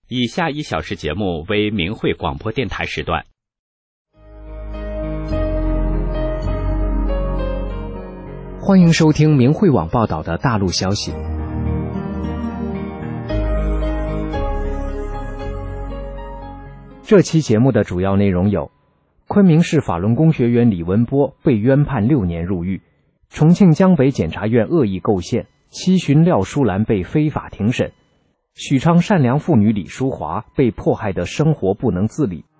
以下1小时节目为明慧广播电台时段。 欢迎收听明慧网报道的大陆消息。这期节目的主要内容有：昆明市法轮功学员李文波被冤判6年入狱；重庆江北检察院恶意构陷，7旬廖淑兰被非法庭审；许昌善良妇女李淑华被迫害的生活不能自理。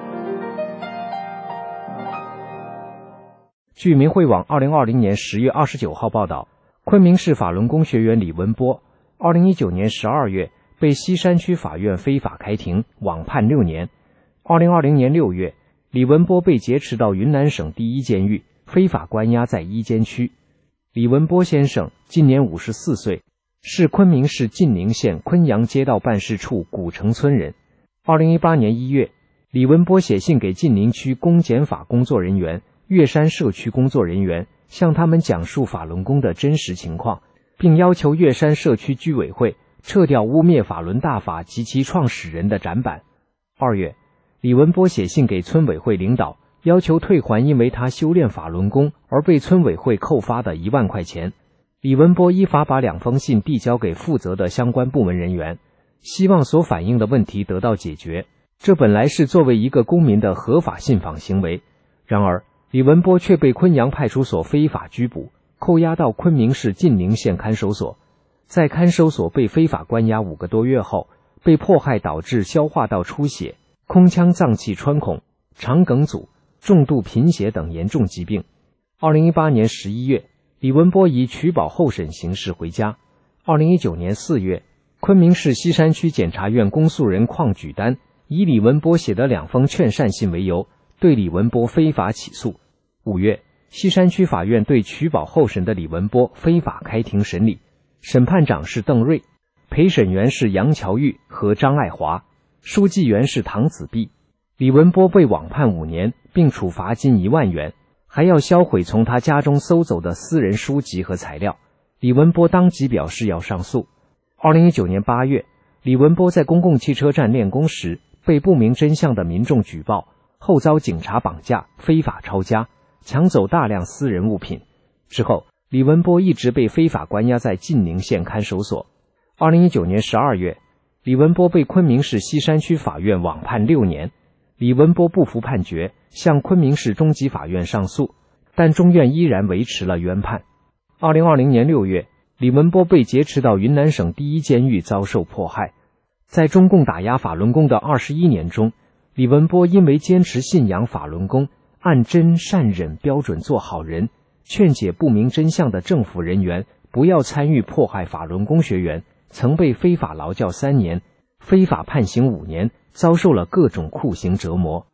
据明慧网2020年10月29号报道，昆明市法轮功学员李文波2019年12月被西山区法院非法开庭，网判6年。2020年6月，李文波被劫持到云南省第一监狱，非法关押在一监区。李文波先生今年54岁，是昆明市晋宁县昆阳街道办事处古城村人。2018年1月，李文波写信给晋宁区公检法工作人员、岳山社区工作人员，向他们讲述法轮功的真实情况，并要求岳山社区居委会撤掉污蔑法轮大法及其创始人的展板。2月，李文波写信给村委会领导，要求退还因为他修炼法轮功而被村委会扣发的1万块钱。李文波依法把2封信递交给负责的相关部门人员，希望所反映的问题得到解决。这本来是作为一个公民的合法信访行为，然而李文波却被昆阳派出所非法拘捕，扣押到昆明市晋宁县看守所。在看守所被非法关押5个多月后，被迫害导致消化道出血、空腔脏器穿孔、肠梗阻、重度贫血等严重疾病。2018年11月，李文波以取保候审形式回家。2019年4月，昆明市西山区检察院公诉人邝举丹以李文波写的2封劝善信为由，对李文波非法起诉。5月，西山区法院对取保候审的李文波非法开庭审理，审判长是邓瑞，陪审员是杨乔玉和张爱华，书记员是唐子碧。李文波被网判5年，并处罚金1万元，还要销毁从他家中搜走的私人书籍和材料。李文波当即表示要上诉。2019年8月，李文波在公共汽车站练功时被不明真相的民众举报，后遭警察绑架、非法抄家，抢走大量私人物品。之后，李文波一直被非法关押在晋宁县看守所。2019年12月，李文波被昆明市西山区法院网判6年。李文波不服判决，向昆明市中级法院上诉，但中院依然维持了原判。2020年6月，李文波被劫持到云南省第一监狱遭受迫害。在中共打压法轮功的21年中，李文波因为坚持信仰法轮功，按真善忍标准做好人，劝解不明真相的政府人员不要参与迫害法轮功学员，曾被非法劳教3年，非法判刑5年，遭受了各种酷刑折磨。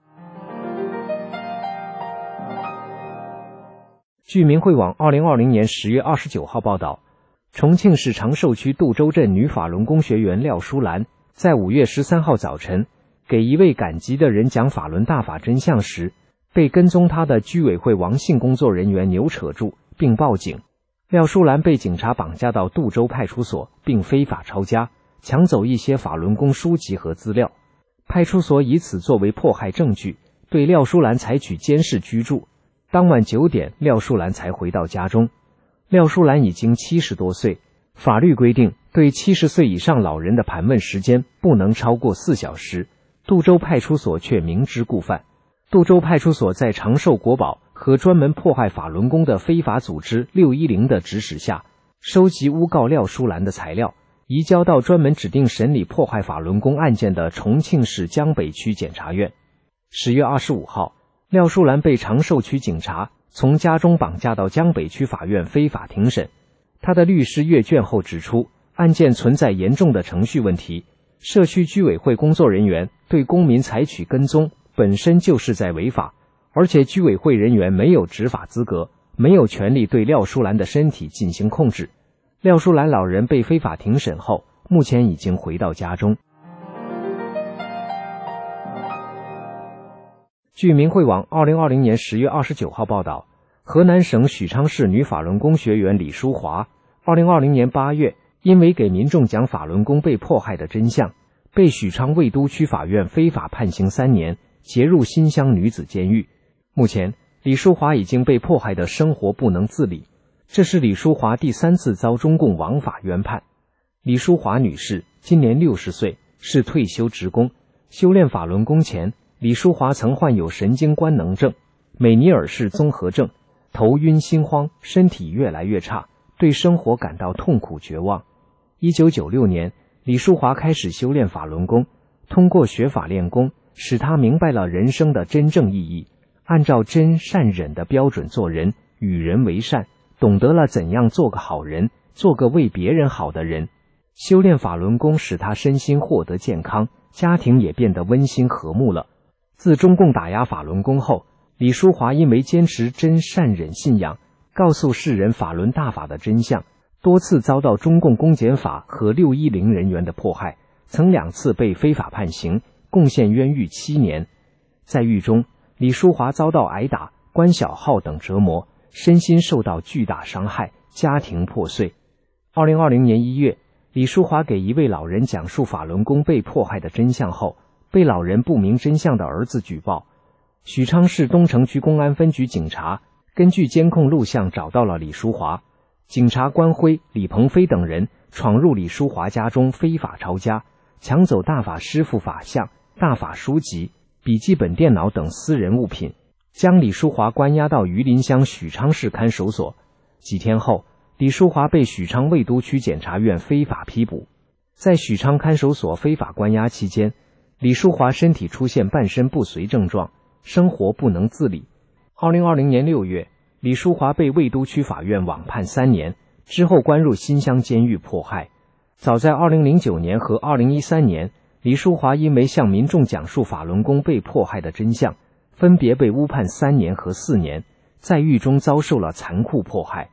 据明慧网2020年10月29号报道，重庆市长寿区杜州镇女法轮功学员廖淑兰在5月13号早晨给一位赶集的人讲法轮大法真相时，被跟踪他的居委会王姓工作人员扭扯住并报警。廖淑兰被警察绑架到杜州派出所，并非法抄家，抢走一些法轮功书籍和资料。派出所以此作为迫害证据，对廖淑兰采取监视居住。当晚9点，廖淑兰才回到家中。廖淑兰已经70多岁，法律规定对70岁以上老人的盘问时间不能超过4小时，杜州派出所却明知故犯。杜州派出所在长寿国宝和专门迫害法轮功的非法组织610的指使下，收集诬告廖淑兰的材料，移交到专门指定审理迫害法轮功案件的重庆市江北区检察院。10月25号，廖淑兰被长寿区警察从家中绑架到江北区法院非法庭审。他的律师阅卷后指出，案件存在严重的程序问题，社区居委会工作人员对公民采取跟踪本身就是在违法，而且居委会人员没有执法资格，没有权利对廖淑兰的身体进行控制。廖淑兰老人被非法庭审后，目前已经回到家中。据明慧网2020年10月29号报道，河南省许昌市女法轮功学员李淑华2020年8月因为给民众讲法轮功被迫害的真相， 被许昌魏都区法院非法判刑3年，结入新乡女子监狱。目前，李淑华已经被迫害的生活不能自理，这是李淑华第3次遭中共王法冤判。李淑华女士今年60岁，是退休职工。修炼法轮功前，李淑华曾患有神经官能症、美尼尔氏综合症，头晕心慌，身体越来越差，对生活感到痛苦绝望。1996年，李淑华开始修炼法轮功，通过学法练功，使她明白了人生的真正意义，按照真善忍的标准做人，与人为善，懂得了怎样做个好人，做个为别人好的人。修炼法轮功使她身心获得健康，家庭也变得温馨和睦了。自中共打压法轮功后，李淑华因为坚持真善忍信仰，告诉世人法轮大法的真相，多次遭到中共公检法和610人员的迫害，曾2次被非法判刑，共陷冤狱7年。在狱中，李淑华遭到挨打、关小号等折磨，身心受到巨大伤害，家庭破碎。2020年1月，李淑华给一位老人讲述法轮功被迫害的真相后，被老人不明真相的儿子举报。许昌市东城区公安分局警察根据监控录像找到了李淑华，警察关辉、李鹏飞等人闯入李淑华家中非法抄家，抢走大法师父法像、大法书籍、笔记本电脑等私人物品，将李淑华关押到榆林乡许昌市看守所。几天后，李淑华被许昌魏都区检察院非法批捕。在许昌看守所非法关押期间，李淑华身体出现半身不遂症状，生活不能自理。2020年6月，李淑华被魏都区法院网判3年，之后关入新乡监狱迫害。早在2009年和2013年，李淑华因为向民众讲述法轮功被迫害的真相，分别被误判3年和4年，在狱中遭受了残酷迫害。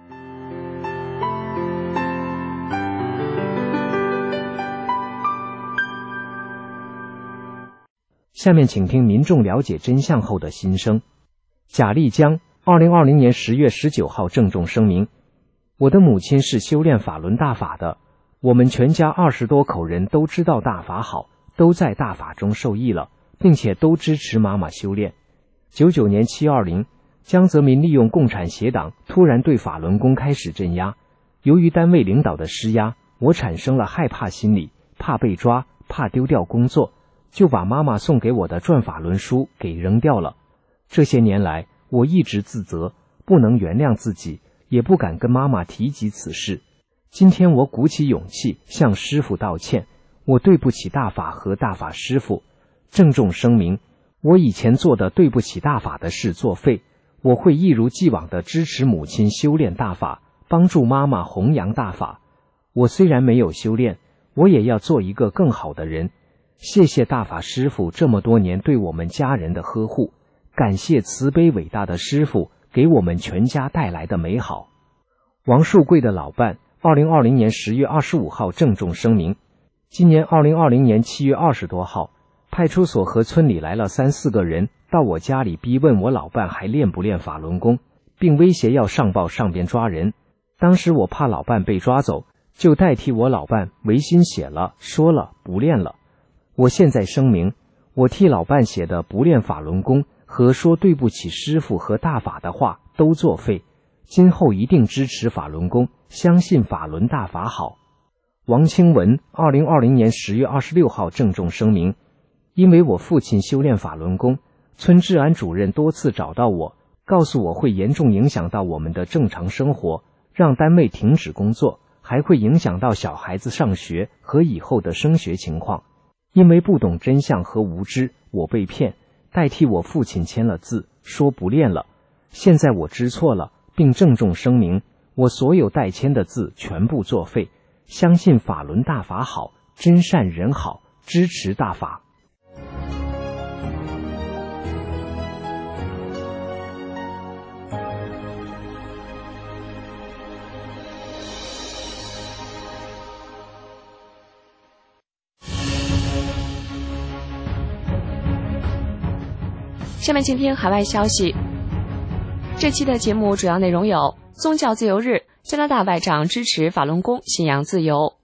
下面请听民众了解真相后的心声。贾丽江2020年10月19号郑重声明：我的母亲是修炼法轮大法的，我们全家20多口人都知道大法好，都在大法中受益了，并且都支持妈妈修炼。99年720，江泽民利用共产协党突然对法轮功开始镇压，由于单位领导的施压，我产生了害怕心理，怕被抓，怕丢掉工作，就把妈妈送给我的转法轮书给扔掉了。这些年来，我一直自责，不能原谅自己，也不敢跟妈妈提及此事。今天我鼓起勇气向师父道歉，我对不起大法和大法师父，郑重声明，我以前做的对不起大法的事作废，我会一如既往地支持母亲修炼大法，帮助妈妈弘扬大法。我虽然没有修炼，我也要做一个更好的人。谢谢大法师父这么多年对我们家人的呵护，感谢慈悲伟大的师父给我们全家带来的美好。王树贵的老伴2020年10月25号郑重声明，今年2020年7月20多号，派出所和村里来了3、4个人到我家里逼问我老伴还练不练法轮功，并威胁要上报上边抓人。当时我怕老伴被抓走，就代替我老伴违心写了，说了不练了。我现在声明，我替老伴写的不练法轮功和说对不起师父和大法的话都作废，今后一定支持法轮功，相信法轮大法好。王清文2020年10月26号郑重声明，因为我父亲修炼法轮功，村治安主任多次找到我，告诉我会严重影响到我们的正常生活，让单位停止工作，还会影响到小孩子上学和以后的升学情况。因为不懂真相和无知，我被骗，代替我父亲签了字，说不练了。现在我知错了，并郑重声明，我所有代签的字全部作废，相信法轮大法好，真善人好，支持大法。 下面请听海外消息。这期的节目主要内容有：宗教自由日，加拿大外长支持法轮功信仰自由；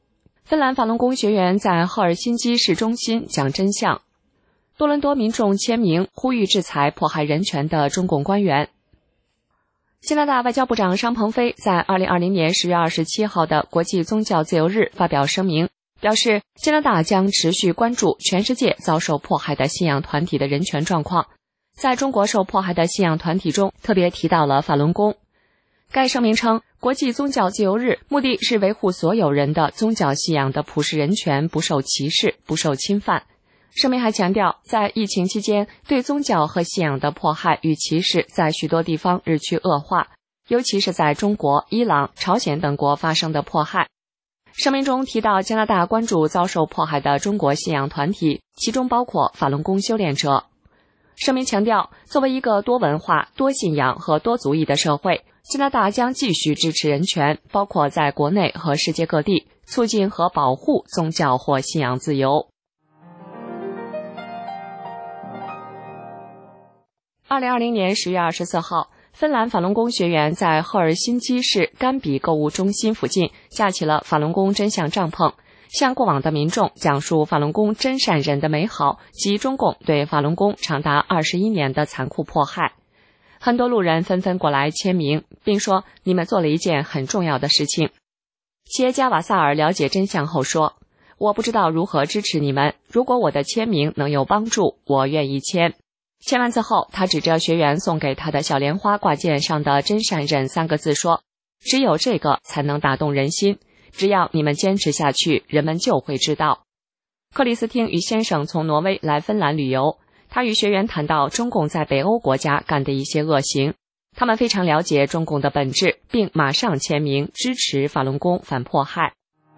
芬兰法轮功学员在赫尔辛基市中心讲真相。多伦多民众签名呼吁制裁迫害人权的中共官员。加拿大外交部长商鹏飞在2020年10月27号的国际宗教自由日发表声明，表示加拿大将持续关注全世界遭受迫害的信仰团体的人权状况。在中国受迫害的信仰团体中，特别提到了法轮功。该声明称，国际宗教自由日目的是维护所有人的宗教信仰的普世人权不受歧视、不受侵犯。声明还强调，在疫情期间，对宗教和信仰的迫害与歧视在许多地方日趋恶化，尤其是在中国、伊朗、朝鲜等国发生的迫害。声明中提到，加拿大关注遭受迫害的中国信仰团体，其中包括法轮功修炼者。声明强调，作为一个多文化、多信仰和多族裔的社会，加拿大将继续支持人权，包括在国内和世界各地，促进和保护宗教或信仰自由。2020年10月24号，芬兰法轮功学员在赫尔辛基市甘比购物中心附近架起了法轮功真相帐篷，向过往的民众讲述法轮功真善忍的美好及中共对法轮功长达21年的残酷迫害。很多路人纷纷过来签名，并说你们做了一件很重要的事情。企业家瓦萨尔了解真相后说，我不知道如何支持你们，如果我的签名能有帮助，我愿意签。签完字后，他指着学员送给他的小莲花挂件上的真善忍3个字说，只有这个才能打动人心，只要你们坚持下去，人们就会知道。克里斯汀与先生从挪威来芬兰旅游，他与学员谈到中共在北欧国家干的一些恶行，他们非常了解中共的本质，并马上签名支持法轮功反迫害。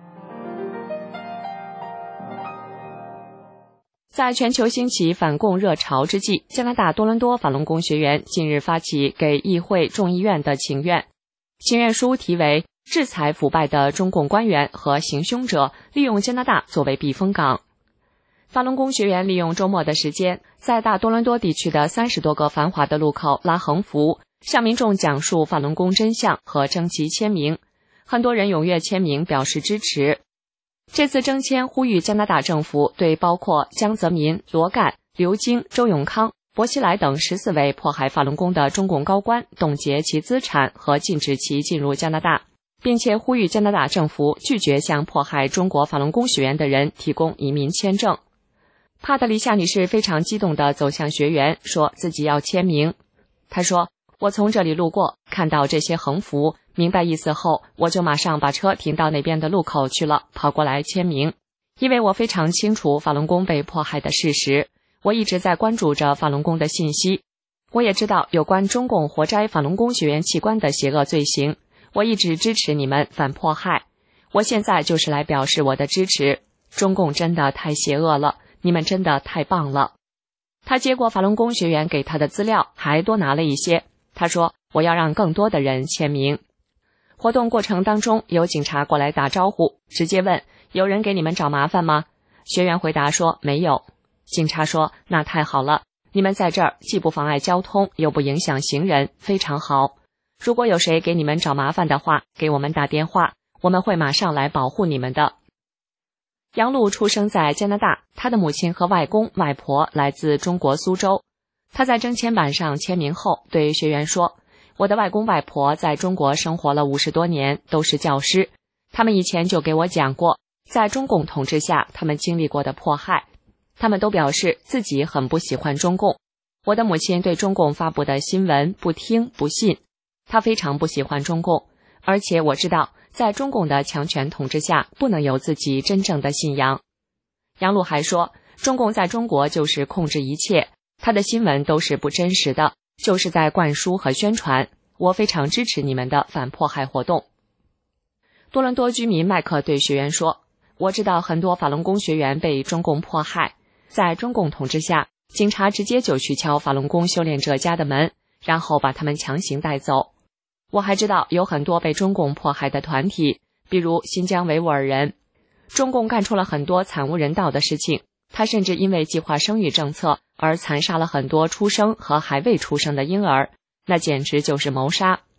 在全球兴起反共热潮之际，加拿大多伦多法轮功学员近日发起给议会众议院的请愿。请愿书题为制裁腐败的中共官员和行凶者，利用加拿大作为避风港。法轮功学员利用周末的时间，在大多伦多地区的30多个繁华的路口拉横幅，向民众讲述法轮功真相和征集签名。很多人踊跃签名表示支持。这次征签呼吁加拿大政府对包括江泽民、罗干、刘京、周永康、薄熙来等14位迫害法轮功的中共高官冻结其资产和禁止其进入加拿大，并且呼吁加拿大政府拒绝向迫害中国法轮功学员的人提供移民签证。帕特里夏女士非常激动地走向学员，说自己要签名。她说，我从这里路过，看到这些横幅，明白意思后，我就马上把车停到那边的路口去了，跑过来签名。因为我非常清楚法轮功被迫害的事实，我一直在关注着法轮功的信息。我也知道有关中共活摘法轮功学员器官的邪恶罪行，我一直支持你们反迫害。我现在就是来表示我的支持。中共真的太邪恶了，你们真的太棒了。他接过法轮功学员给他的资料，还多拿了一些。他说，我要让更多的人签名。活动过程当中，有警察过来打招呼，直接问，有人给你们找麻烦吗？学员回答说，没有。警察说，那太好了，你们在这儿既不妨碍交通，又不影响行人，非常好。如果有谁给你们找麻烦的话，给我们打电话，我们会马上来保护你们的。杨璐出生在加拿大，他的母亲和外公外婆来自中国苏州。他在征签板上签名后对学员说，我的外公外婆在中国生活了50多年，都是教师，他们以前就给我讲过在中共统治下他们经历过的迫害，他们都表示自己很不喜欢中共。我的母亲对中共发布的新闻不听不信，她非常不喜欢中共，而且我知道在中共的强权统治下不能有自己真正的信仰。杨璐还说，中共在中国就是控制一切，他的新闻都是不真实的，就是在灌输和宣传。我非常支持你们的反迫害活动。多伦多居民麦克对学员说，我知道很多法轮功学员被中共迫害，在中共统治下，警察直接就去敲法轮功修炼者家的门，然后把他们强行带走。我还知道有很多被中共迫害的团体，比如新疆维吾尔人。中共干出了很多惨无人道的事情，他甚至因为计划生育政策而残杀了很多出生和还未出生的婴儿，那简直就是谋杀。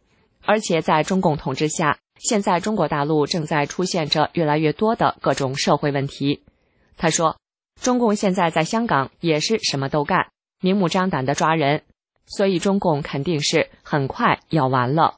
而且在中共统治下，现在中国大陆正在出现着越来越多的各种社会问题。他说，中共现在在香港也是什么都干，明目张胆地抓人，所以中共肯定是很快要完了。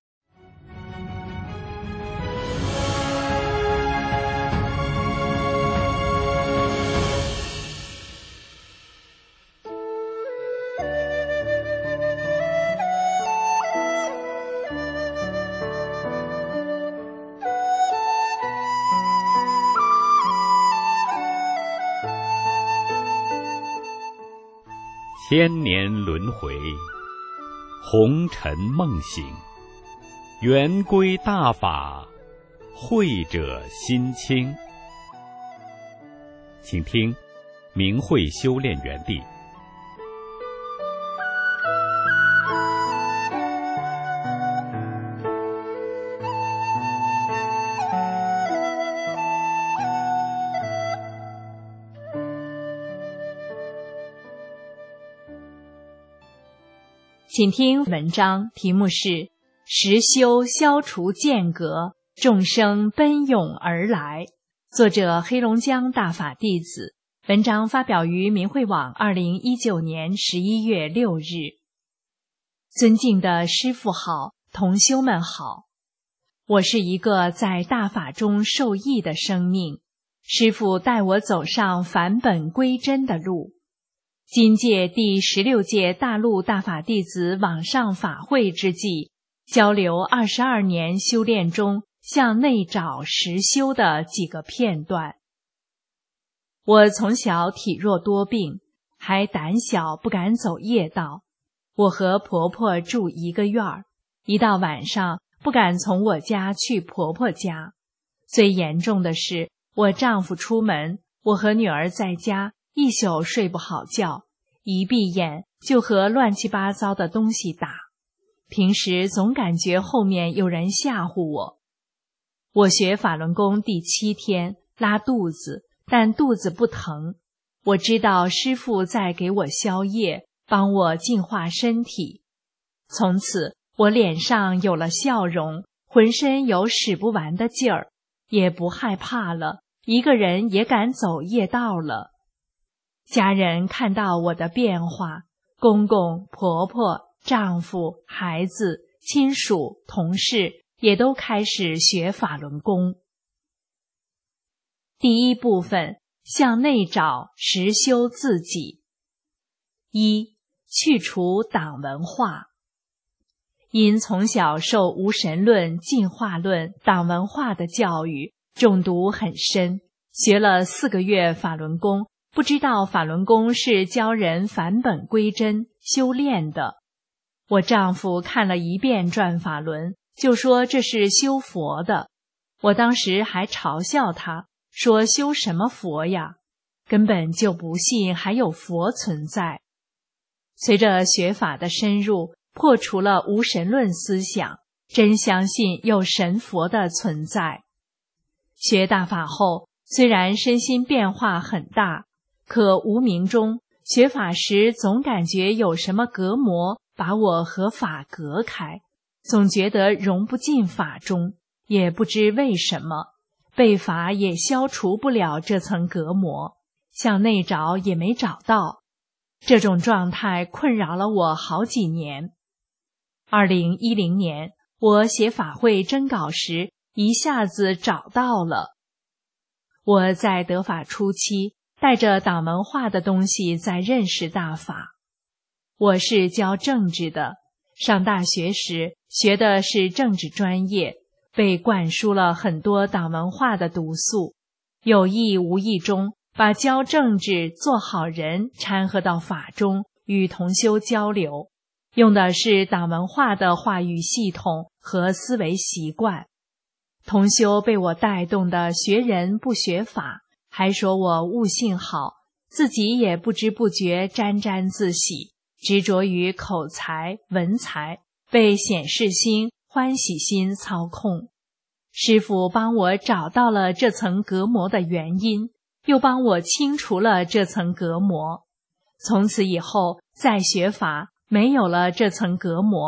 千年轮回，红尘梦醒，圆规大法，慧者心清。请听明慧修炼园地。 请听文章，题目是实修消除间隔，众生奔涌而来，作者黑龙江大法弟子。文章发表于明慧网2019年11月6日。尊敬的师父好，同修们好，我是一个在大法中受益的生命，师父带我走上返本归真的路。今届第16届大陆大法弟子网上法会之际，交流22年修炼中向内找实修的几个片段。我从小体弱多病，还胆小不敢走夜道。我和婆婆住一个院儿，一到晚上不敢从我家去婆婆家。最严重的是，我丈夫出门，我和女儿在家，一宿睡不好觉，一闭眼就和乱七八糟的东西打。平时总感觉后面有人吓唬我。我学法轮功第7天，拉肚子，但肚子不疼。我知道师父在给我消业，帮我净化身体。从此我脸上有了笑容，浑身有使不完的劲儿，也不害怕了，一个人也敢走夜道了。家人看到我的变化，公公、婆婆、丈夫、孩子、亲属、同事也都开始学法轮功。第一部分，向内找，实修自己。1. 去除党文化。因从小受无神论、进化论、党文化的教育，中毒很深，学了4个月法轮功，不知道法轮功是教人返本归真修炼的。我丈夫看了1遍转法轮，就说这是修佛的。我当时还嘲笑他，说修什么佛呀，根本就不信还有佛存在。随着学法的深入，破除了无神论思想，真相信有神佛的存在。学大法后，虽然身心变化很大，可无明中学法时总感觉有什么隔膜把我和法隔开，总觉得融不进法中，也不知为什么，背法也消除不了这层隔膜，向内找也没找到。这种状态困扰了我好几年。2010年，我写法会征稿时，一下子找到了。我在得法初期，带着党文化的东西在认识大法。我是教政治的，上大学时学的是政治专业，被灌输了很多党文化的毒素，有意无意中把教政治、做好人掺和到法中，与同修交流，用的是党文化的话语系统和思维习惯。同修被我带动的学人不学法，还说我悟性好，自己也不知不觉沾沾自喜，执着于口才、文才，被显示心、欢喜心操控。师父帮我找到了这层隔膜的原因，又帮我清除了这层隔膜。从此以后再学法，没有了这层隔膜，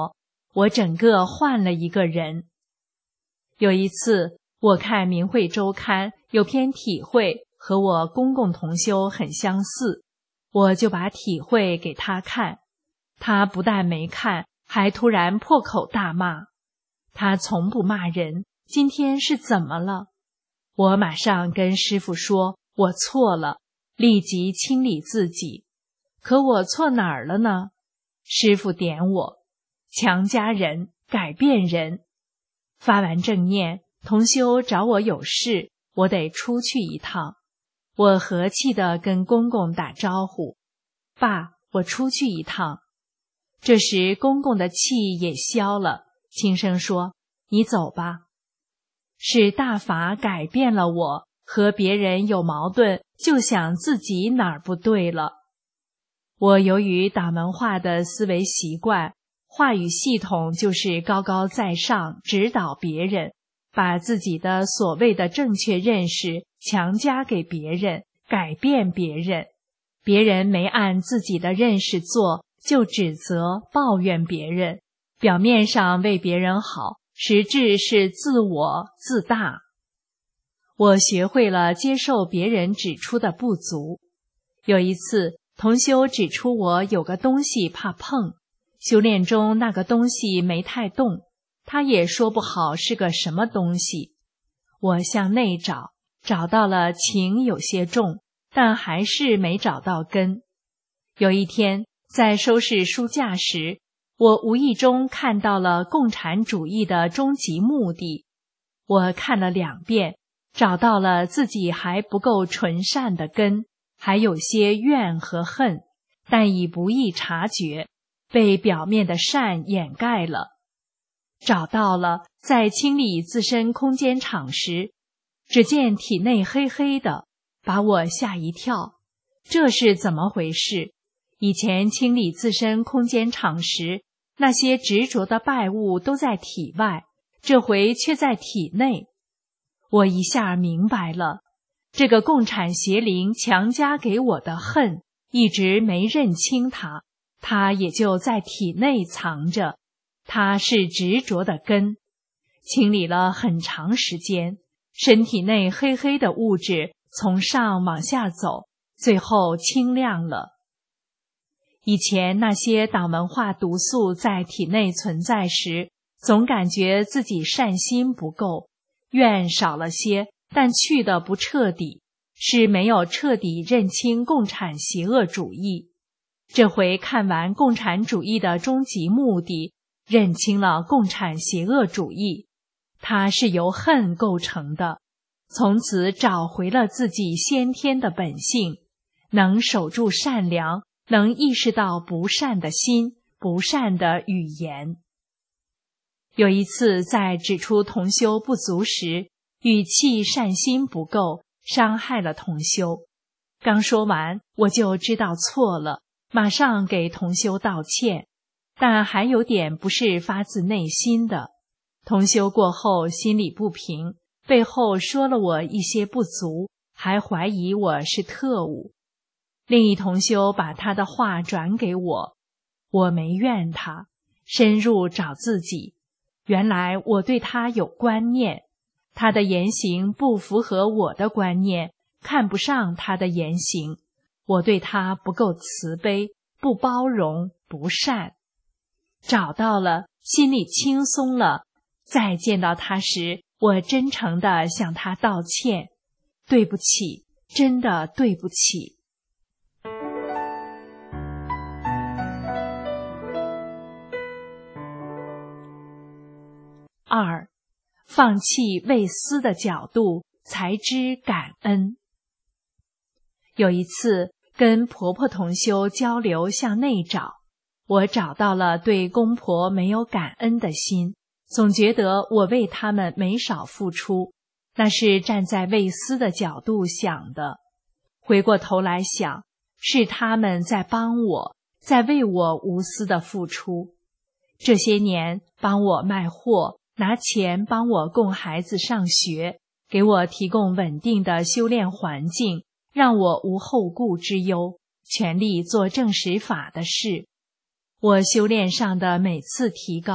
我整个换了一个人。有一次，我看《明慧周刊》有篇体会和我公公同修很相似，我就把体会给他看。他不但没看，还突然破口大骂。他从不骂人，今天是怎么了？我马上跟师父说，我错了，立即清理自己。可我错哪儿了呢？师父点我，强加人，改变人。发完正念，同修找我有事，我得出去一趟。我和气地跟公公打招呼，爸，我出去一趟。这时公公的气也消了，轻声说，你走吧。是大法改变了我，和别人有矛盾，就想自己哪儿不对了。我由于党文化的思维习惯，话语系统就是高高在上，指导别人，把自己的所谓的正确认识强加给别人，改变别人。别人没按自己的认识做，就指责抱怨别人，表面上为别人好，实质是自我自大。我学会了接受别人指出的不足。有一次，同修指出我有个东西怕碰，修炼中那个东西没太动，他也说不好是个什么东西。我向内找，找到了情有些重，但还是没找到根。有一天，在收拾书架时，我无意中看到了共产主义的终极目的。我看了2遍，找到了自己还不够纯善的根，还有些怨和恨，但已不易察觉，被表面的善掩盖了。找到了，在清理自身空间场时，只见体内黑黑的，把我吓一跳。这是怎么回事？以前清理自身空间场时，那些执着的败物都在体外，这回却在体内。我一下明白了，这个共产邪灵强加给我的恨，一直没认清它，它也就在体内藏着，它是执着的根。清理了很长时间，身体内黑黑的物质从上往下走，最后清亮了。以前那些党文化毒素在体内存在时，总感觉自己善心不够，怨少了些，但去的不彻底，是没有彻底认清共产邪恶主义。这回看完共产主义的终极目的，认清了共产邪恶主义，它是由恨构成的，从此找回了自己先天的本性，能守住善良，能意识到不善的心，不善的语言。有一次在指出同修不足时，语气善心不够，伤害了同修。刚说完，我就知道错了，马上给同修道歉，但还有点不是发自内心的。同修过后心里不平，背后说了我一些不足，还怀疑我是特务。另一同修把他的话转给我，我没怨他，深入找自己。原来我对他有观念，他的言行不符合我的观念，看不上他的言行，我对他不够慈悲，不包容，不善。找到了，心里轻松了，再见到他时，我真诚地向他道歉，对不起，真的对不起。2. 放弃为私的角度，才知感恩。有一次跟婆婆同修交流向内找，我找到了对公婆没有感恩的心，总觉得我为他们没少付出，那是站在为私的角度想的。回过头来想，是他们在帮我，在为我无私的付出。这些年帮我卖货，拿钱帮我供孩子上学，给我提供稳定的修炼环境，让我无后顾之忧，全力做正实法的事。我修炼上的每次提高，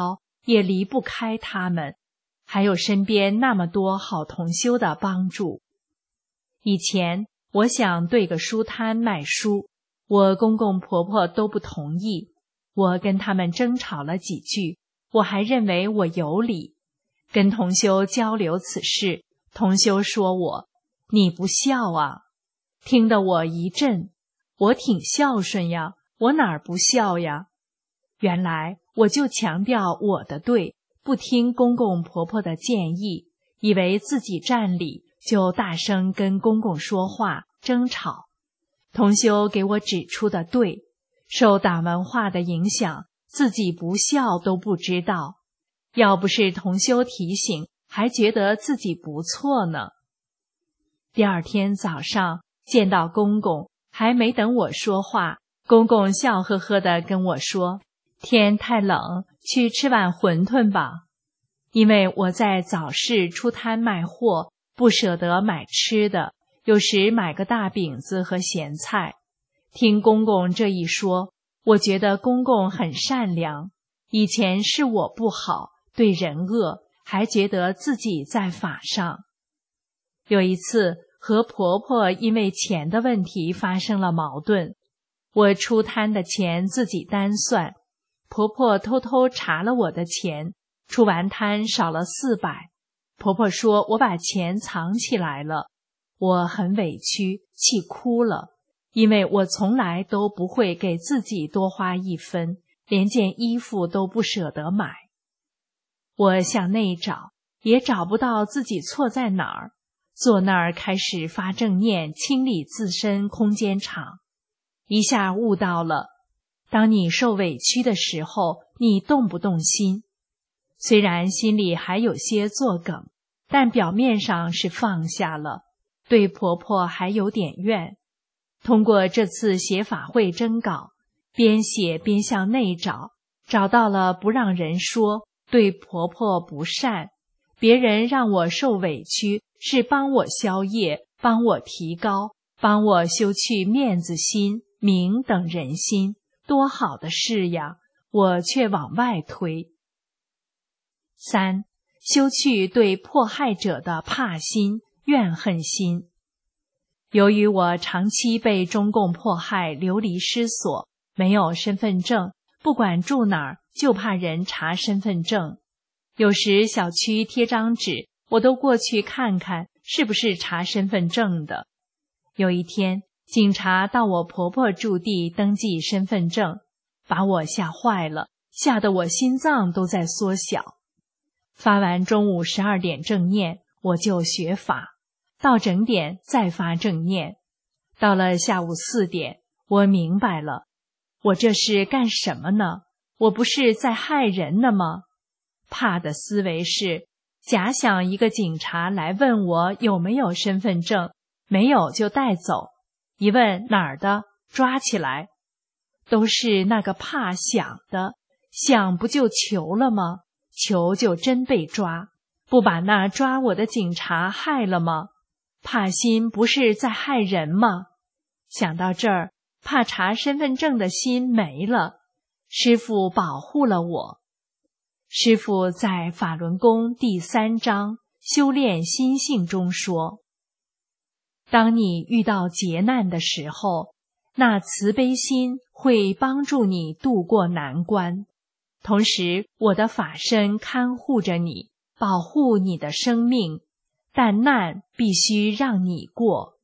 也离不开他们，还有身边那么多好同修的帮助。以前我想对个书摊卖书，我公公婆婆都不同意，我跟他们争吵了几句，我还认为我有理。跟同修交流此事，同修说我，你不孝啊，听得我一震，我挺孝顺呀，我哪儿不孝呀？原来我就强调我的对，不听公公婆婆的建议，以为自己占理，就大声跟公公说话争吵。同修给我指出的对，受党文化的影响，自己不孝都不知道，要不是同修提醒，还觉得自己不错呢。第二天早上见到公公，还没等我说话，公公笑呵呵地跟我说，天太冷，去吃碗馄饨吧。因为我在早市出摊卖货，不舍得买吃的，有时买个大饼子和咸菜。听公公这一说，我觉得公公很善良，以前是我不好，对人恶，还觉得自己在法上。有一次和婆婆因为钱的问题发生了矛盾，我出摊的钱自己单算，婆婆偷偷查了我的钱，出完摊少了400，婆婆说我把钱藏起来了，我很委屈，气哭了，因为我从来都不会给自己多花1分，连件衣服都不舍得买。我向内找，也找不到自己错在哪儿，坐那儿开始发正念，清理自身空间场。一下悟到了，当你受委屈的时候，你动不动心？虽然心里还有些作梗，但表面上是放下了，对婆婆还有点怨。通过这次写法会征稿，边写边向内找，找到了不让人说，对婆婆不善，别人让我受委屈，是帮我消业，帮我提高，帮我修去面子心、名等人心，多好的事呀，我却往外推。3. 修去对迫害者的怕心、怨恨心。由于我长期被中共迫害，流离失所，没有身份证，不管住哪儿，就怕人查身份证。有时小区贴张纸，我都过去看看是不是查身份证的。有一天，警察到我婆婆住地登记身份证，把我吓坏了，吓得我心脏都在缩小。发完中午12点正念，我就学法，到整点再发正念。到了下午4点，我明白了，我这是干什么呢？我不是在害人呢吗？怕的思维是，假想一个警察来问我有没有身份证，没有就带走，一问哪儿的，抓起来。都是那个怕想的，想不就求了吗？求就真被抓，不把那抓我的警察害了吗？怕心不是在害人吗？想到这儿，怕查身份证的心没了，师父保护了我。师父在法轮功第3章修炼心性中说，当你遇到劫难的时候，那慈悲心会帮助你渡过难关，同时我的法身看护着你，保护你的生命，但难必须让你过。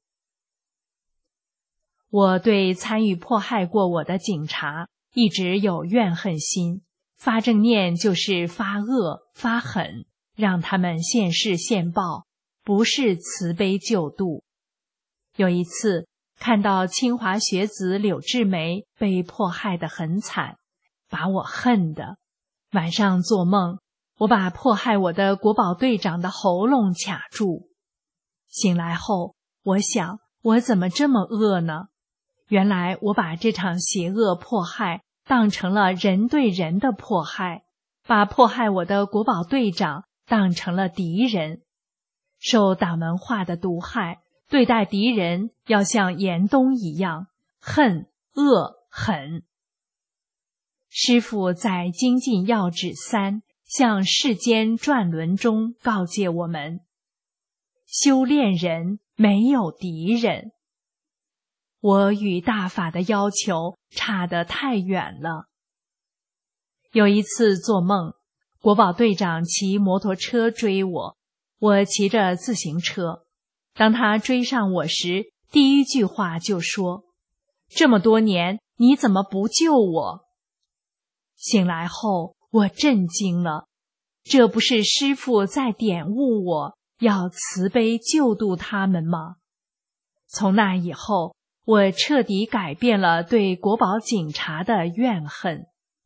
我对参与迫害过我的警察一直有怨恨心，发正念就是发恶发狠，让他们现世现报，不是慈悲救度。有一次看到清华学子柳志梅被迫害得很惨，把我恨的。晚上做梦，我把迫害我的国保队长的喉咙卡住。醒来后，我想，我怎么这么恶呢？原来我把这场邪恶迫害当成了人对人的迫害，把迫害我的国保队长当成了敌人。受党文化的毒害，对待敌人要像严冬一样，恨、恶、狠。师父在精进要旨3 向世间转轮中告诫我们：修炼人没有敌人。我与大法的要求差得太远了。有一次做梦，国保队长骑摩托车追我，我骑着自行车。当他追上我时，第一句话就说：这么多年，你怎么不救我？醒来后，我震惊了，这不是师父在点悟我要慈悲救度他们吗？从那以后，我彻底改变了对国保警察的怨恨。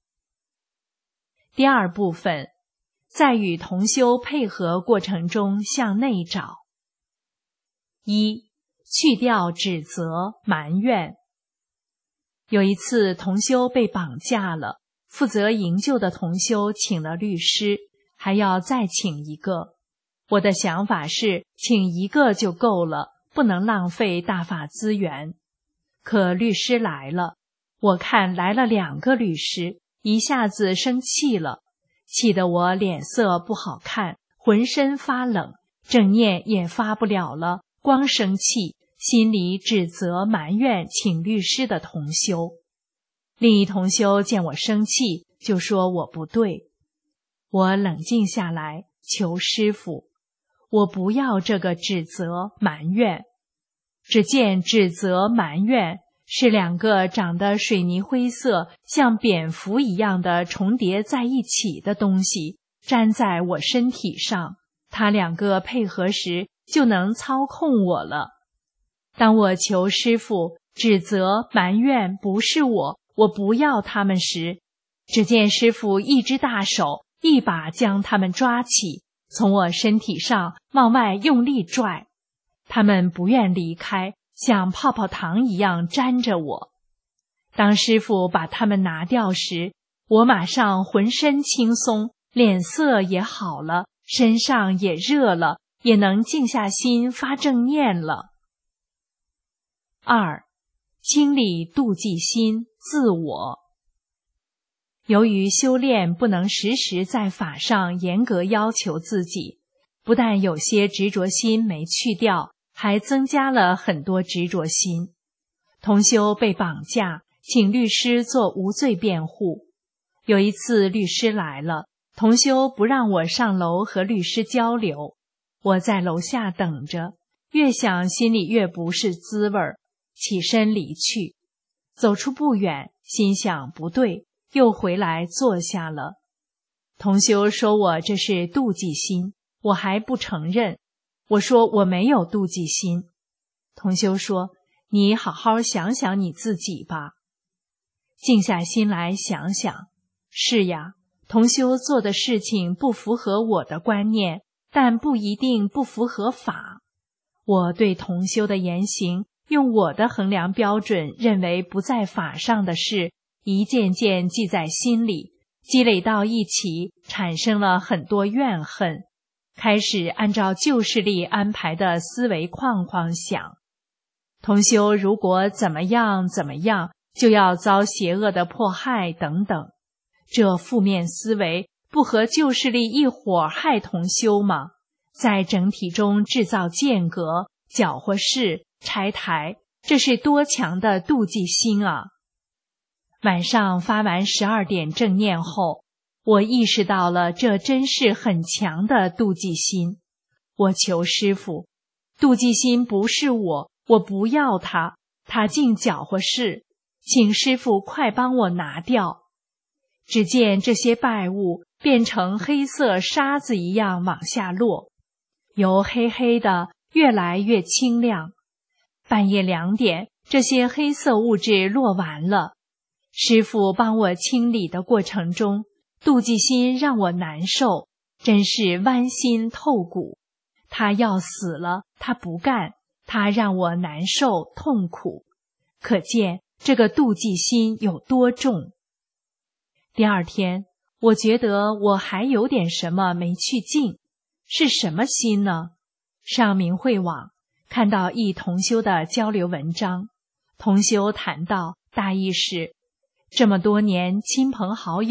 第二部分，在与同修配合过程中向内找。一、去掉指责、埋怨。有一次同修被绑架了，负责营救的同修请了律师，还要再请一个。我的想法是，请一个就够了，不能浪费大法资源。可律师来了，我看来了2个律师，一下子生气了，气得我脸色不好看，浑身发冷，正念也发不了了，光生气，心里指责埋怨请律师的同修。另一同修见我生气，就说我不对。我冷静下来，求师父，我不要这个指责埋怨。只见指责埋怨是2个长得水泥灰色，像蝙蝠一样的重叠在一起的东西，粘在我身体上，它2个配合时就能操控我了。当我求师父指责埋怨不是我不要他们时，只见师父一只大手一把将他们抓起，从我身体上往外用力拽，他们不愿离开，像泡泡糖一样粘着我。当师父把他们拿掉时，我马上浑身轻松，脸色也好了，身上也热了，也能静下心发正念了。2、清理妒忌心、自我。由于修炼不能时时在法上严格要求自己，不但有些执着心没去掉，还增加了很多执着心。同修被绑架，请律师做无罪辩护。有一次律师来了，同修不让我上楼和律师交流，我在楼下等着，越想心里越不是滋味儿，起身离去。走出不远，心想不对，又回来坐下了。同修说我这是妒忌心，我还不承认。我说我没有妒忌心。同修说，你好好想想你自己吧。静下心来想想，是呀，同修做的事情不符合我的观念，但不一定不符合法。我对同修的言行，用我的衡量标准认为不在法上的事，一件件记在心里，积累到一起，产生了很多怨恨，开始按照旧势力安排的思维框框想，同修如果怎么样怎么样，就要遭邪恶的迫害等等。这负面思维不和旧势力一伙害同修吗？在整体中制造间隔、搅和事、拆台，这是多强的妒忌心啊！晚上发完12点正念后，我意识到了这真是很强的妒忌心。我求师父，妒忌心不是我不要它，它竟搅和事，请师父快帮我拿掉。只见这些败物变成黑色沙子一样往下落，由黑黑的越来越清亮。半夜2点，这些黑色物质落完了。师父帮我清理的过程中，妒忌心让我难受，真是剜心透骨。他要死了，他不干，他让我难受痛苦。可见这个妒忌心有多重。第2天，我觉得我还有点什么没去尽，是什么心呢？上明慧网看到一同修的交流文章，同修谈到，大意是这么多年亲朋好友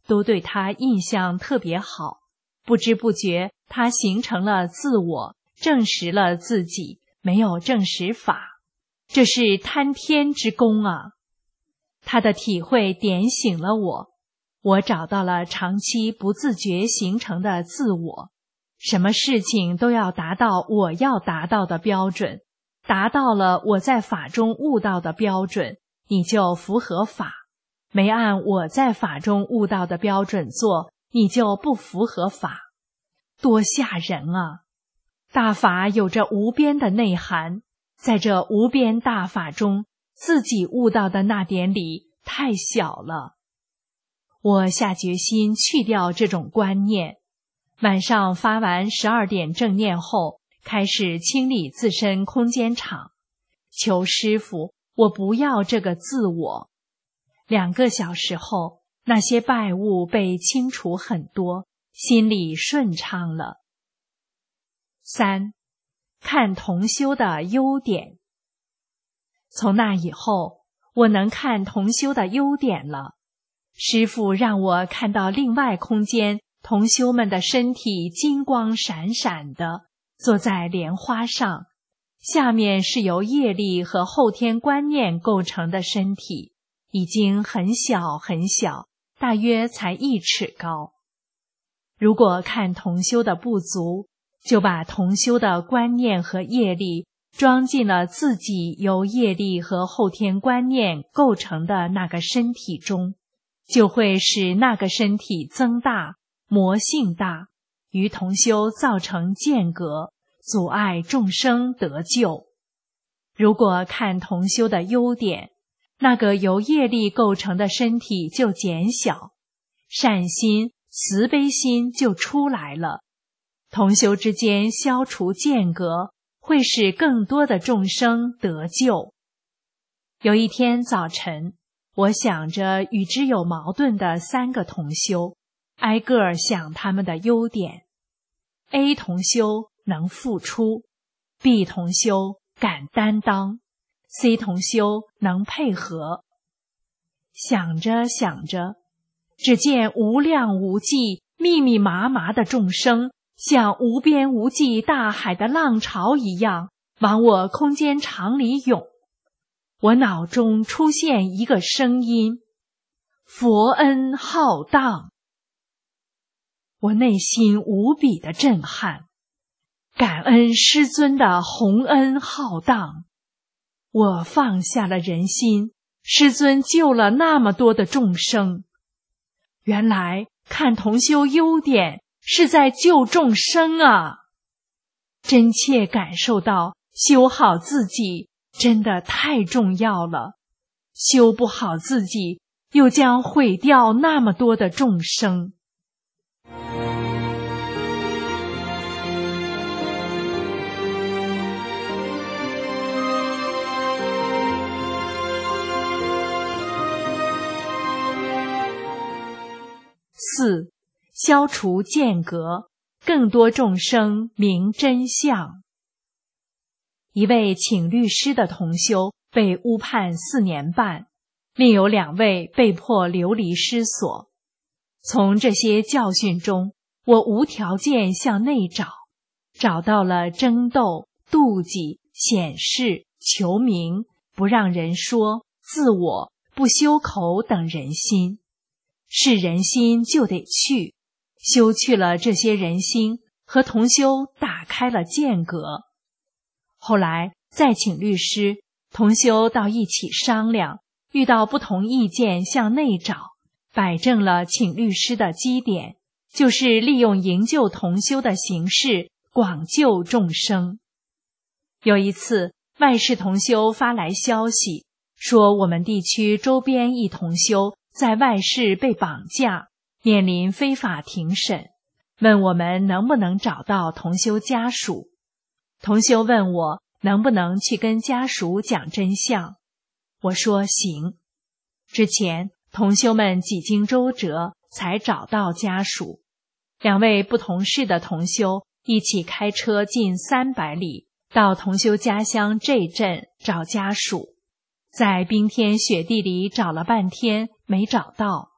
都对他印象特别好，不知不觉他形成了自我，证实了自己，没有证实法，这是贪天之功啊！他的体会点醒了我找到了长期不自觉形成的自我，什么事情都要达到我要达到的标准，达到了我在法中悟到的标准，你就符合法；没按我在法中悟到的标准做，你就不符合法。多吓人啊！大法有着无边的内涵，在这无边大法中，自己悟到的那点理太小了。我下决心去掉这种观念。晚上发完12点正念后，开始清理自身空间场，求师父，我不要这个自我。2个小时后，那些败物被清除很多，心里顺畅了。3. 看同修的优点。从那以后，我能看同修的优点了。师父让我看到另外空间同修们的身体金光闪闪的，坐在莲花上，下面是由业力和后天观念构成的身体，已经很小很小，大约才1尺高。如果看同修的不足，就把同修的观念和业力装进了自己由业力和后天观念构成的那个身体中，就会使那个身体增大，魔性大，于同修造成间隔，阻碍众生得救。如果看同修的优点，那个由业力构成的身体就减小，善心、慈悲心就出来了，同修之间消除间隔，会使更多的众生得救。有一天早晨，我想着与之有矛盾的3个同修，挨个儿想他们的优点。A 同修能付出， B 同修敢担当， C 同修能配合。想着想着，只见无量无际、密密麻麻的众生，像无边无际大海的浪潮一样，往我空间场里涌。我脑中出现一个声音：佛恩浩荡。我内心无比的震撼，感恩师尊的宏恩浩荡。我放下了人心，师尊救了那么多的众生。原来看同修优点是在救众生啊！真切感受到修好自己真的太重要了，修不好自己，又将毁掉那么多的众生。4. 消除间隔，更多众生明真相。一位请律师的同修被误判4年半，另有2位被迫流离失所。从这些教训中，我无条件向内找，找到了争斗、妒忌、显示、求名、不让人说、自我、不修口等人心。是人心就得去，修去了这些人心，和同修打开了间隔。后来再请律师，同修到一起商量，遇到不同意见向内找，摆正了请律师的基点，就是利用营救同修的形式广救众生。有一次，外事同修发来消息，说我们地区周边一同修在外市被绑架，面临非法庭审，问我们能不能找到同修家属。同修问我能不能去跟家属讲真相，我说行。之前同修们几经周折才找到家属，2位不同市的同修一起开车近300里，到同修家乡这镇找家属。在冰天雪地里找了半天没找到，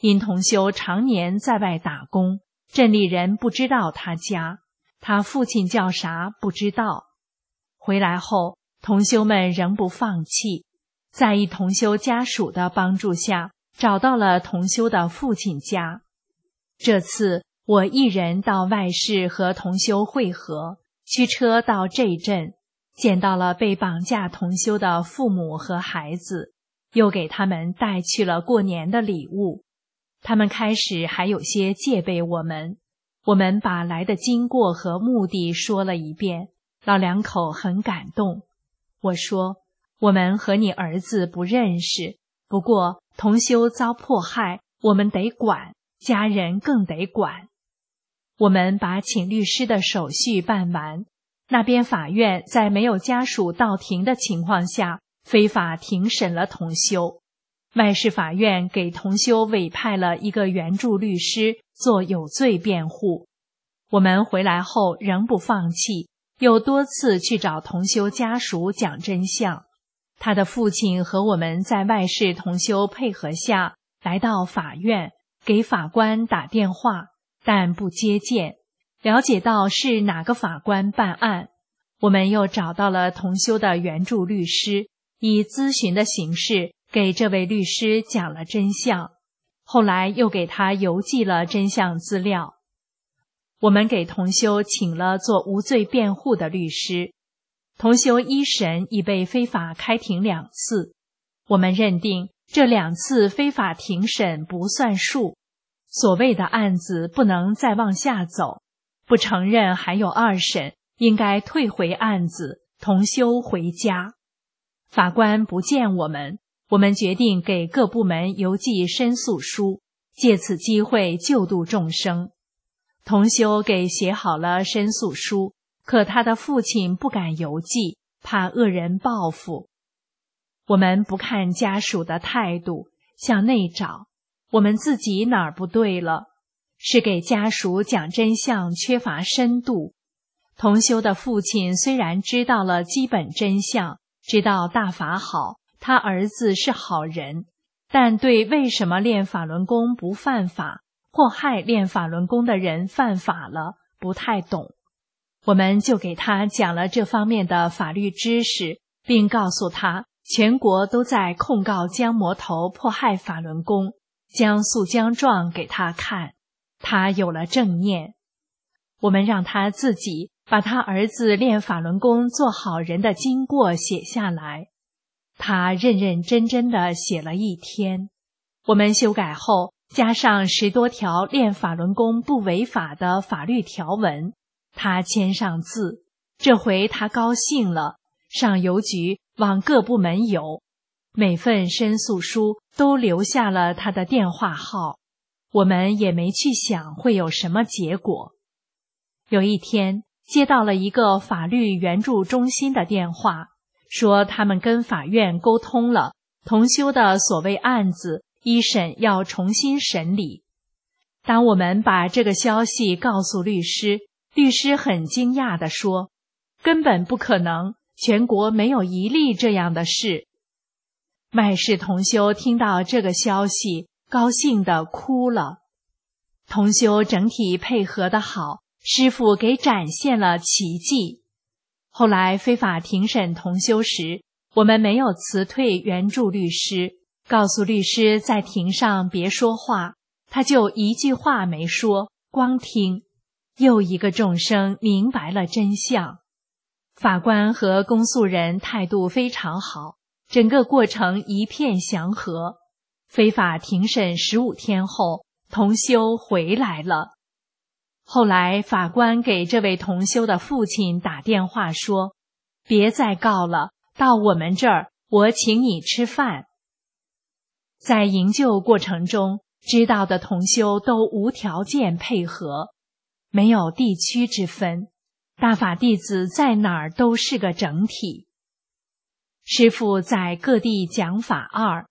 因同修常年在外打工，镇里人不知道他家，他父亲叫啥不知道。回来后，同修们仍不放弃，在一同修家属的帮助下，找到了同修的父亲家。这次我一人到外市和同修会合，驱车到这镇，见到了被绑架同修的父母和孩子，又给他们带去了过年的礼物。他们开始还有些戒备我们把来的经过和目的说了一遍，老两口很感动。我说，我们和你儿子不认识，不过同修遭迫害，我们得管，家人更得管。我们把请律师的手续办完，那边法院在没有家属到庭的情况下，非法庭审了同修。外市法院给同修委派了一个援助律师做有罪辩护。我们回来后仍不放弃，又多次去找同修家属讲真相。他的父亲和我们在外市同修配合下，来到法院，给法官打电话，但不接见。了解到是哪个法官办案，我们又找到了同修的援助律师，以咨询的形式给这位律师讲了真相，后来又给他邮寄了真相资料。我们给同修请了做无罪辩护的律师。同修一审已被非法开庭2次，我们认定这2次非法庭审不算数，所谓的案子不能再往下走，不承认还有2审，应该退回案子，同修回家。法官不见我们决定给各部门邮寄申诉书，借此机会救度众生。同修给写好了申诉书，可他的父亲不敢邮寄，怕恶人报复。我们不看家属的态度，向内找，我们自己哪儿不对了？是给家属讲真相缺乏深度。同修的父亲虽然知道了基本真相，知道大法好，他儿子是好人，但对为什么练法轮功不犯法，迫害练法轮功的人犯法了，不太懂。我们就给他讲了这方面的法律知识，并告诉他全国都在控告姜魔头迫害法轮功，将诉姜状给他看，他有了正念。我们让他自己把他儿子练法轮功做好人的经过写下来，他认认真真地写了1天。我们修改后，加上10多条练法轮功不违法的法律条文，他签上字。这回他高兴了，上邮局往各部门邮，每份申诉书都留下了他的电话号。我们也没去想会有什么结果。有一天，接到了一个法律援助中心的电话，说他们跟法院沟通了，同修的所谓案子1审要重新审理。当我们把这个消息告诉律师，律师很惊讶地说，根本不可能，全国没有一例这样的事。外市同修听到这个消息，高兴地哭了。同修整体配合得好，师父给展现了奇迹。后来非法庭审同修时，我们没有辞退援助律师，告诉律师在庭上别说话，他就一句话没说，光听。又一个众生明白了真相。法官和公诉人态度非常好，整个过程一片祥和。非法庭审15天后，同修回来了。后来法官给这位同修的父亲打电话说，别再告了，到我们这儿，我请你吃饭。在营救过程中，知道的同修都无条件配合，没有地区之分，大法弟子在哪儿都是个整体。师父在各地讲法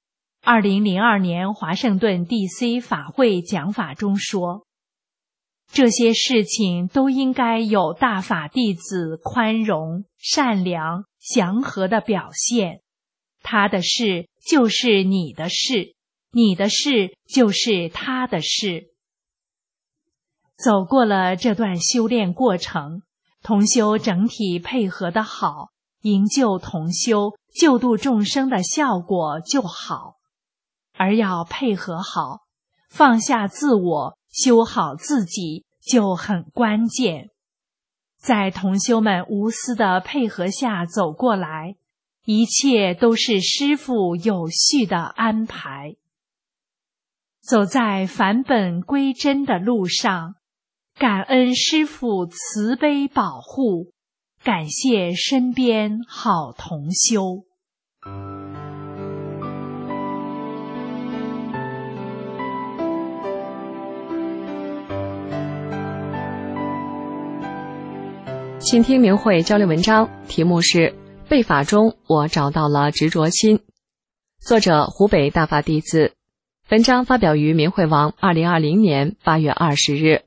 2002年华盛顿 DC 法会讲法中说，这些事情都应该有大法弟子宽容、善良、祥和的表现。他的事就是你的事， 你的事就是他的事。走过了这段修炼过程，同修整体配合得好，营救同修、救度众生的效果就好。而要配合好，放下自我，修好自己就很关键。在同修们无私的配合下走过来，一切都是师父有序的安排。走在返本归真的路上，感恩师父慈悲保护，感谢身边好同修。 倾听明慧交流文章，题目是背法中我找到了执着心，作者湖北大法弟子。文章发表于明慧网2020年8月20日。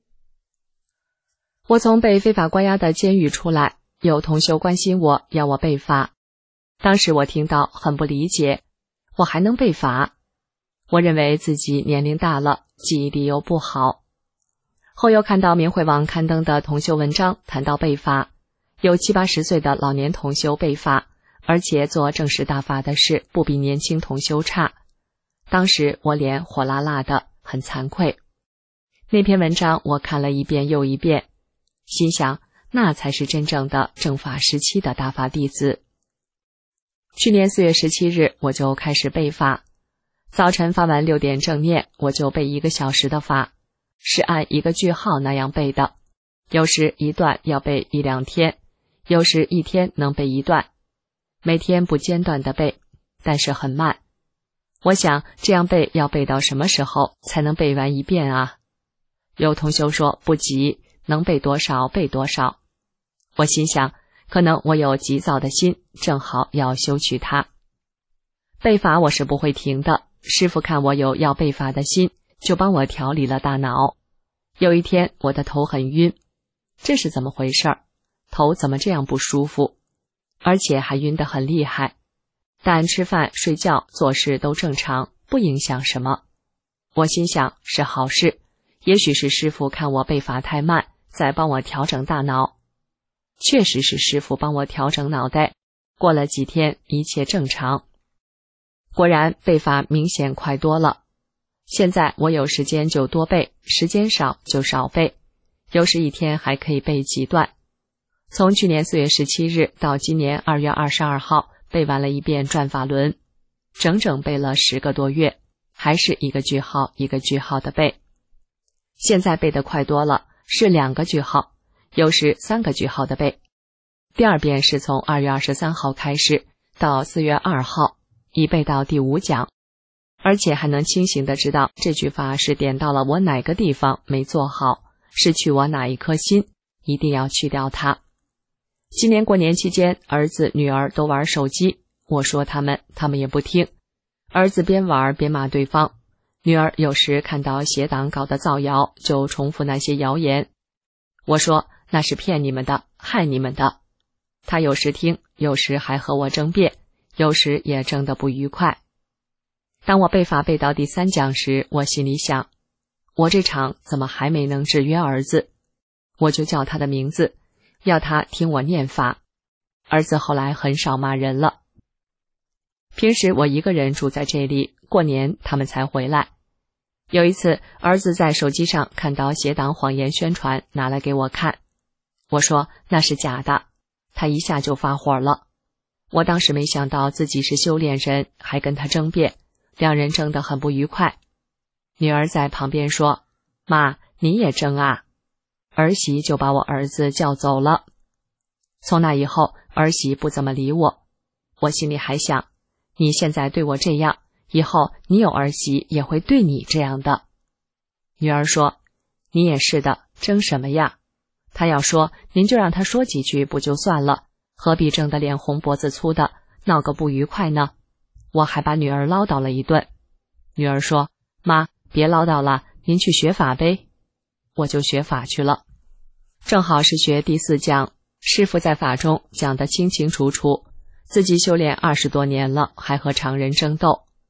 我从被非法关押的监狱出来，有同修关心我，要我背法。当时我听到很不理解，我还能背法？我认为自己年龄大了，记忆力又不好。后又看到明慧网刊登的同修文章，谈到背法，有70、80岁的老年同修背法，而且做正式大法的事不比年轻同修差。当时我脸火辣辣的，很惭愧。那篇文章我看了一遍又一遍，心想那才是真正的正法时期的大法弟子。去年4月17日我就开始背法，早晨发完6点正念，我就背1个小时的法，是按1个句号那样背的，有时一段要背1、2天，有时1天能背1段，每天不间断的背，但是很慢。我想这样背要背到什么时候才能背完一遍啊？有同修说不急，能背多少背多少。我心想，可能我有急躁的心，正好要修取它。背法我是不会停的，师父看我有要背法的心，就帮我调理了大脑。有一天我的头很晕，这是怎么回事？头怎么这样不舒服？而且还晕得很厉害。但吃饭、睡觉、做事都正常，不影响什么。我心想是好事，也许是师父看我背法太慢，再帮我调整大脑。确实是师父帮我调整脑袋，过了几天一切正常。果然背法明显快多了。现在我有时间就多背，时间少就少背，有时一天还可以背几段。从去年4月17日到今年2月22号背完了一遍转法轮，整整背了10个多月，还是1个句号1个句号的背。现在背得快多了，是2个句号，有时3个句号的背。第二遍是从2月23号开始，到4月2号，已背到第5讲，而且还能清醒地知道这句法是点到了我哪个地方没做好，是去我哪一颗心，一定要去掉它。今年过年期间，儿子女儿都玩手机，我说他们也不听。儿子边玩边骂对方，女儿有时看到邪党搞的造谣，就重复那些谣言。我说那是骗你们的，害你们的。他有时听，有时还和我争辩，有时也争得不愉快。当我背法背到第3讲时，我心里想，我这场怎么还没能制约儿子？我就叫他的名字，要他听我念法。儿子后来很少骂人了。平时我一个人住在这里，过年他们才回来。有一次，儿子在手机上看到邪党谎言宣传，拿来给我看。我说那是假的，他一下就发火了。我当时没想到自己是修炼人，还跟他争辩，两人争得很不愉快。女儿在旁边说，妈，你也争啊？儿媳就把我儿子叫走了。从那以后，儿媳不怎么理我。我心里还想，你现在对我这样，以后你有儿媳也会对你这样的。女儿说，你也是的，争什么呀？她要说，您就让她说几句不就算了，何必争得脸红脖子粗的，闹个不愉快呢？我还把女儿唠叨了一顿。女儿说，妈，别唠叨了，您去学法呗。我就学法去了。正好是学第4讲，师父在法中讲得清清楚楚，自己修炼20多年了，还和常人争斗。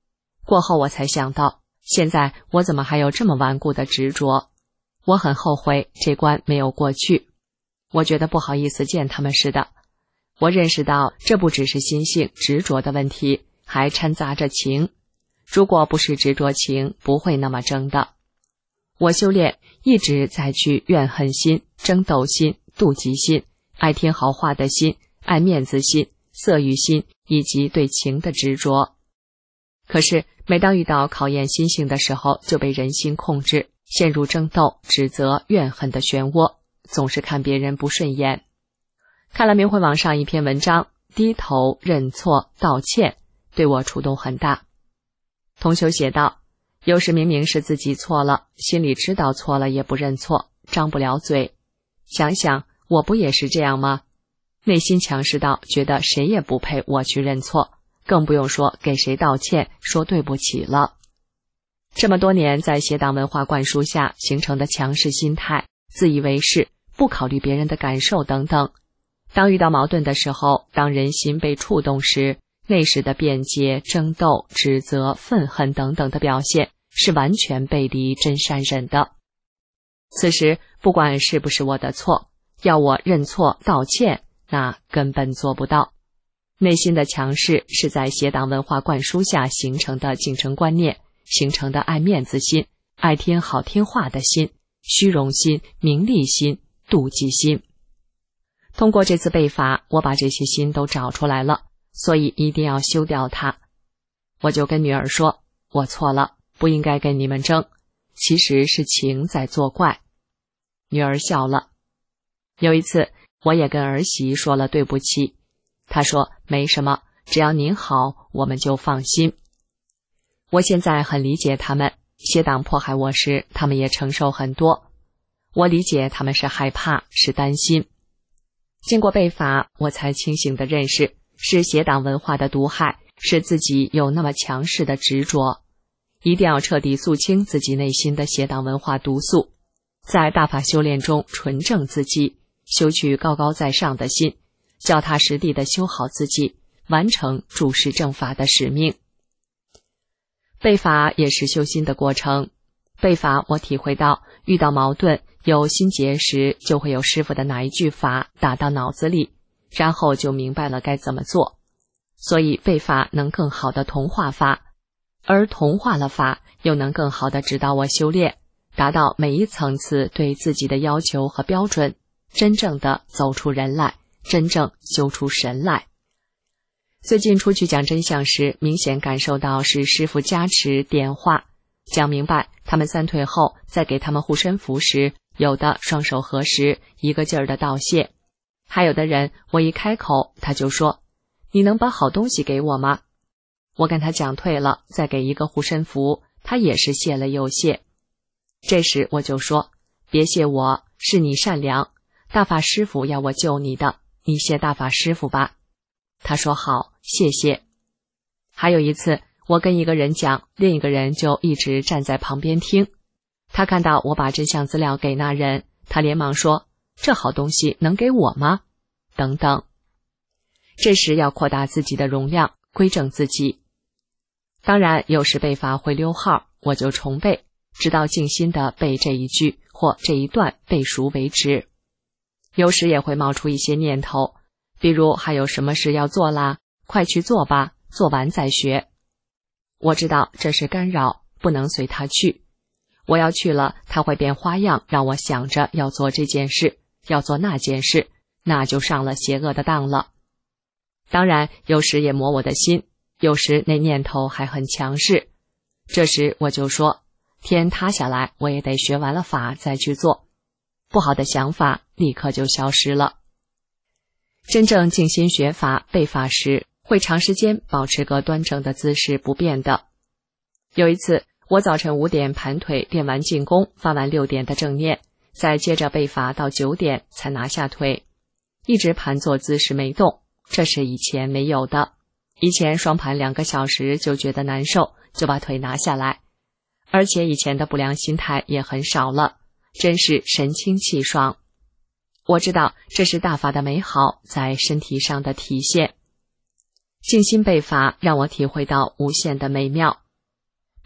过后我才想到，现在我怎么还有这么顽固的执着？我很后悔这关没有过去，我觉得不好意思见他们似的。我认识到这不只是心性执着的问题，还掺杂着情。如果不是执着情，不会那么争的。我修炼一直在去怨恨心、争斗心、妒忌心、爱听好话的心、爱面子心、色欲心以及对情的执着。可是每当遇到考验心性的时候，就被人心控制，陷入争斗、指责、怨恨的漩涡，总是看别人不顺眼。看了明慧网上一篇文章，低头认错道歉，对我触动很大。同修写道，有时明明是自己错了，心里知道错了也不认错，张不了嘴。想想我不也是这样吗？内心强势到觉得谁也不配我去认错，更不用说给谁道歉说对不起了。这么多年在邪党文化灌输下形成的强势心态，自以为是，不考虑别人的感受等等，当遇到矛盾的时候，当人心被触动时，内时的辩解、争斗、指责、愤恨等等的表现是完全背离真善忍的。此时不管是不是我的错，要我认错道歉，那根本做不到。内心的强势是在邪党文化灌输下形成的竞争观念，形成的爱面子心、爱听好听话的心、虚荣心、名利心、妒忌心。通过这次被罚，我把这些心都找出来了，所以一定要修掉它。我就跟女儿说，我错了，不应该跟你们争，其实是情在作怪。女儿笑了。有一次我也跟儿媳说了对不起，她说没什么，只要您好，我们就放心。我现在很理解他们，邪党迫害我时，他们也承受很多。我理解他们是害怕，是担心。经过被罚，我才清醒地认识，是邪党文化的毒害，是自己有那么强势的执着。一定要彻底肃清自己内心的邪党文化毒素，在大法修炼中纯正自己，修取高高在上的心，脚踏实地地修好自己，完成注释正法的使命。被罚也是修心的过程。被罚我体会到，遇到矛盾有心结时，就会有师父的哪一句法打到脑子里，然后就明白了该怎么做。所以被罚能更好的同化法，而同化了法又能更好的指导我修炼，达到每一层次对自己的要求和标准，真正的走出人来，真正修出神来。最近出去讲真相时，明显感受到是师父加持点化，讲明白他们散退后，在给他们护身符时，有的双手合十，一个劲儿的道谢，还有的人我一开口他就说，你能把好东西给我吗？我跟他讲退了，再给一个护身符，他也是谢了又谢。这时我就说，别谢我，是你善良，大法师父要我救你的，你谢大法师父吧。他说好，谢谢。还有一次我跟一个人讲，另一个人就一直站在旁边听，他看到我把真相资料给那人，他连忙说，这好东西能给我吗？等等。这时要扩大自己的容量，规正自己。当然有时背法会溜号，我就重背，直到静心的背这一句或这一段背熟为止。有时也会冒出一些念头，比如还有什么事要做啦，快去做吧，做完再学。我知道这是干扰，不能随他去。我要去了，他会变花样，让我想着要做这件事，要做那件事，那就上了邪恶的当了。当然有时也磨我的心，有时那念头还很强势。这时我就说，天塌下来我也得学完了法再去做。不好的想法立刻就消失了。真正静心学法背法时，会长时间保持个端正的姿势不变的。有一次我早晨5点盘腿练完静功，发完6点的正念，再接着背法到9点才拿下腿，一直盘坐姿势没动，这是以前没有的。以前双盘2个小时就觉得难受，就把腿拿下来，而且以前的不良心态也很少了，真是神清气爽。我知道这是大法的美好在身体上的体现。静心背法让我体会到无限的美妙。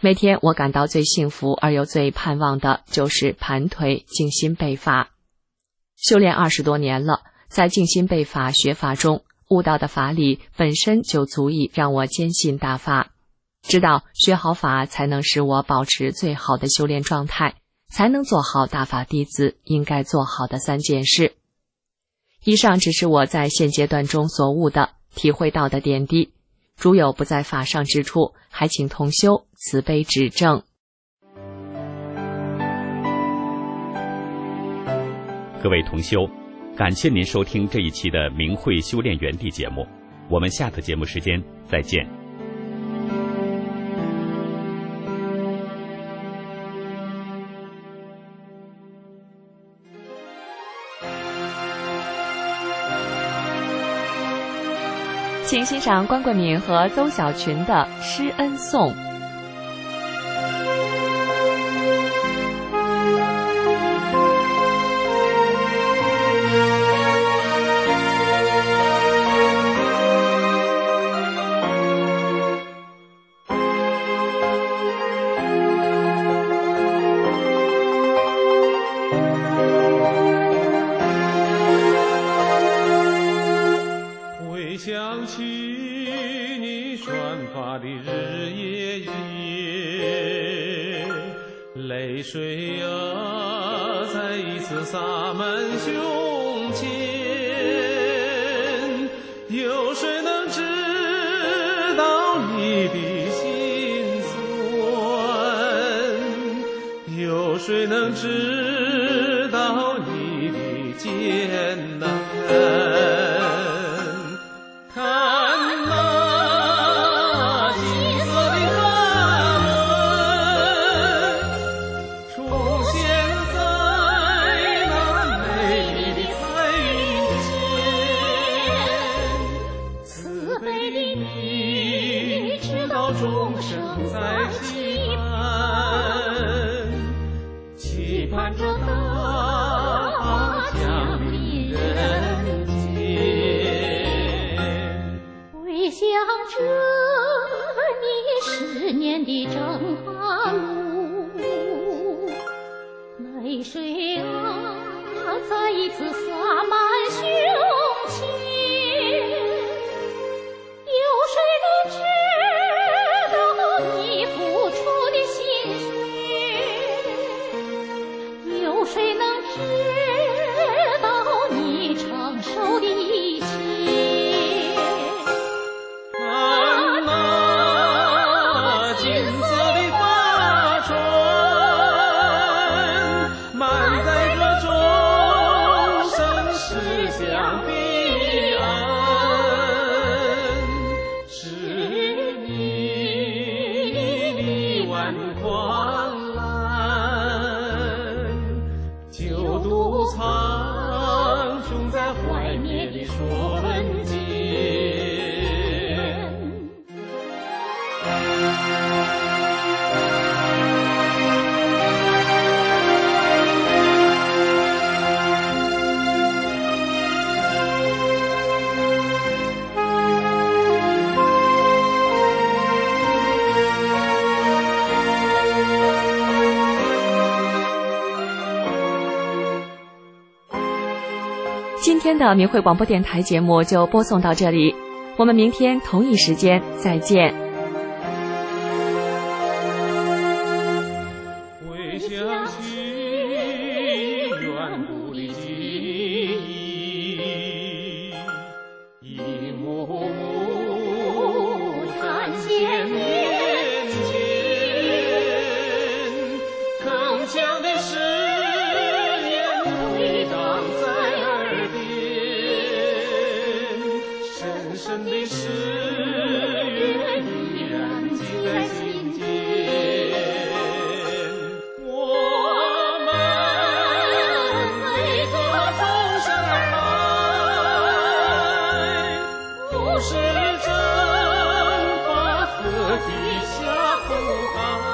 每天我感到最幸福而又最盼望的就是盘腿静心背法。修炼20多年了，在静心背法学法中，悟道的法理本身就足以让我坚信大法，知道学好法才能使我保持最好的修炼状态，才能做好大法弟子应该做好的3件事。以上只是我在现阶段中所悟的、体会到的点滴，如有不在法上之处，还请同修慈悲指正。 各位同修，感谢您收听这一期的明慧修炼园地节目，我们下次节目时间再见。 请欣赏关桂敏和邹小群的《施恩颂》。 想起你宣法的日夜夜，泪水啊再一次洒满胸前，有谁能知道你的心酸？有谁能知道你的艰难？ 今天的明慧广播电台节目就播送到这里，我们明天同一时间再见。 回想起远古的记忆，一幕幕展现面前，铿锵的誓言回荡在耳边，深深的誓约依然记在心间。我们为何终生而来？不是征伐和地下苦海。